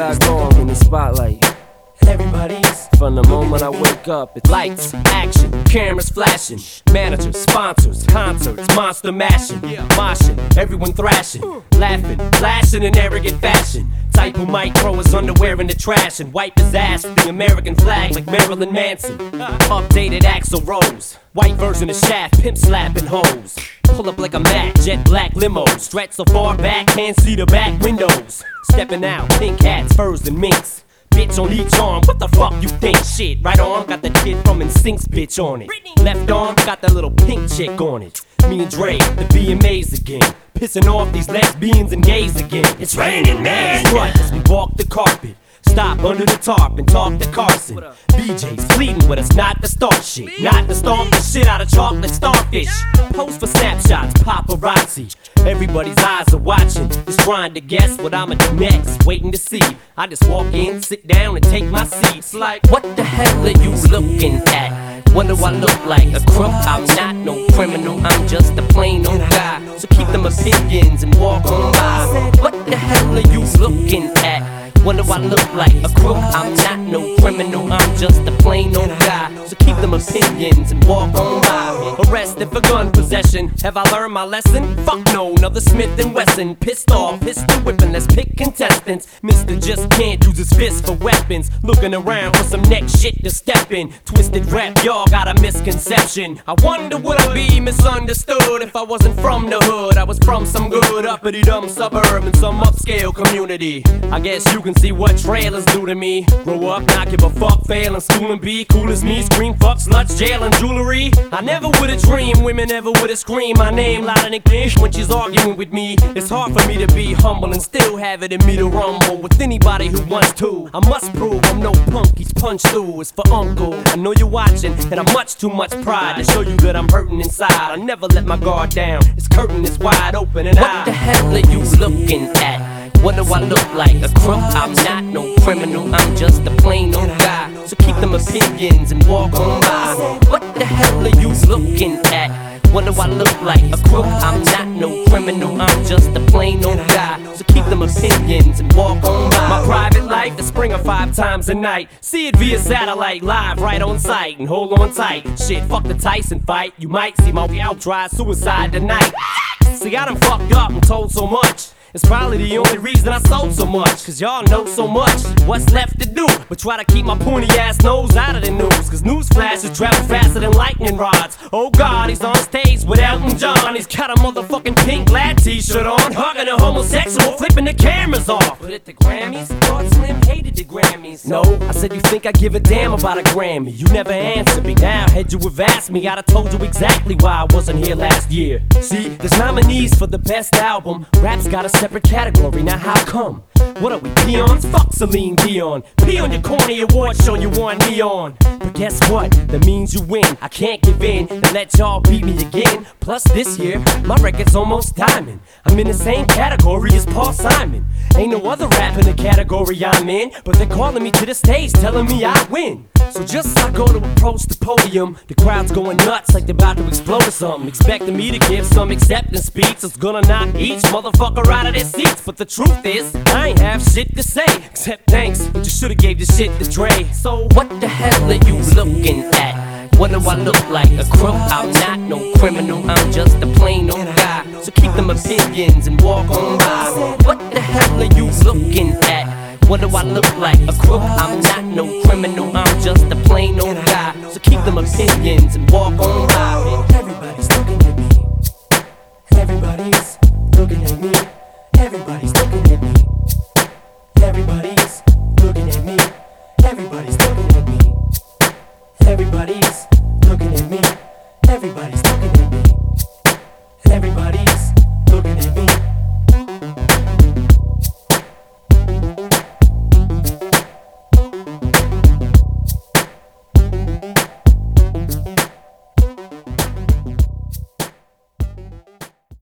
I go in the spotlight. Everybody's From the moment I wake up, it's lights, action, cameras flashing, managers, sponsors, concerts, monster mashing, moshing, everyone thrashing, laughing, flashing in arrogant fashion. Type who might throw his underwear in the trash and wipe his ass with the American flag like Marilyn Manson. Updated Axl Rose, white version of Shaft, pimp slapping hoes. Pull up like a Mac, jet black limo, stretch so far back, can't see the back windows. Stepping out, pink hats, furs and minks. Bitch on each arm, what the fuck you think? Shit, right arm got the kid from NSYNC's bitch on it. Left arm got that little pink chick on it. Me and Dre, the BMAs again. Pissing off these lesbians and gays again. It's raining, man. Strut as we walk the carpet. Stop under the tarp and talk to Carson. BJ's fleeting with us, not the start shit. Not to stomp the shit out of chocolate starfish. Post for snapshots, paparazzi. Everybody's eyes are watching, just trying to guess what I'ma do next. Waiting to see. I just walk in, sit down, and take my seat. It's like, what the hell are you looking at? What do I look like? A crook? I'm not no criminal, I'm just a plain old guy. So keep them opinions and walk on by. What the hell are you looking at? What do I look like? A crook? I'm not no criminal, I'm just a plain old guy. So keep them opinions and walk on by. Arrested for gun possession. Have I learned my lesson? Fuck no, another Smith & Wesson. Pissed off, pistol whipping, let's pick contestants. Mister just can't use his fist for weapons. Looking around for some next shit to step in. Twisted rap, y'all got a misconception. I wonder would I be misunderstood if I wasn't from the hood. I was from some good uppity dumb suburb in some upscale community. I guess you can see what trailers do to me. Grow up, not give a fuck, fail in school and be cool as me. Scream fuck, sluts, jail and jewelry. I never would've dreamed women ever would've screamed my name loud and clear when she's arguing with me. It's hard for me to be humble and still have it in me to rumble with anybody who wants to. I must prove I'm no punk, he's punched through. It's for uncle, I know you're watching, and I'm much too much pride to show you that I'm hurting inside. I never let my guard down, this curtain is wide open and what the hell are you looking at? What do I look like? A crook? I'm not no criminal, I'm just a plain old guy. So keep them opinions and walk on by. What the hell are you looking at? What do I look like? A crook? I'm not no criminal, I'm just a plain old guy. So keep them opinions and walk on by. My private life is Springer 5 times a night. See it via satellite, live right on site. And hold on tight, shit, fuck the Tyson fight. You might see my out try suicide tonight. See, I done fucked up and told so much. It's probably the only reason I sold so much. Cause y'all know so much. What's left to do? But try to keep my pointy ass nose out of the news. Cause news flashes travel faster than lightning rods. Oh God, he's on stage with Elton John. He's got a motherfucking pink lad t-shirt on, hugging a homosexual, flipping the cameras off. But at the Grammys, thought Slim hated the Grammys. No, I said you think I give a damn about a Grammy. You never answered me. Now, had you have asked me, I'd have told you exactly why I wasn't here last year. See, there's nominees for the best album. Rap's got a separate category, now how come? What are we, peons? Fuck Celine Dion. Pee on your corny award show you want me on. But guess what? That means you win. I can't give in and let y'all beat me again. Plus this year, my record's almost diamond. I'm in the same category as Paul Simon. Ain't no other rap in the category I'm in, but they're calling me to the stage telling me I win. So just as I go to approach the podium, the crowd's going nuts like they're about to explode or something. Expecting me to give some acceptance speech that's gonna knock each motherfucker out of their seats. But the truth is, I ain't have shit to say except thanks, but you should've gave this shit to Dre. So what the hell are you looking at? What do I look like? A crook? I'm not no criminal, I'm just a plain old guy. So keep them opinions and walk on by. What the hell are you looking at? What do I look like? A crook? I'm not no criminal, I'm just a plain old guy. So keep them opinions and walk on by. Everybody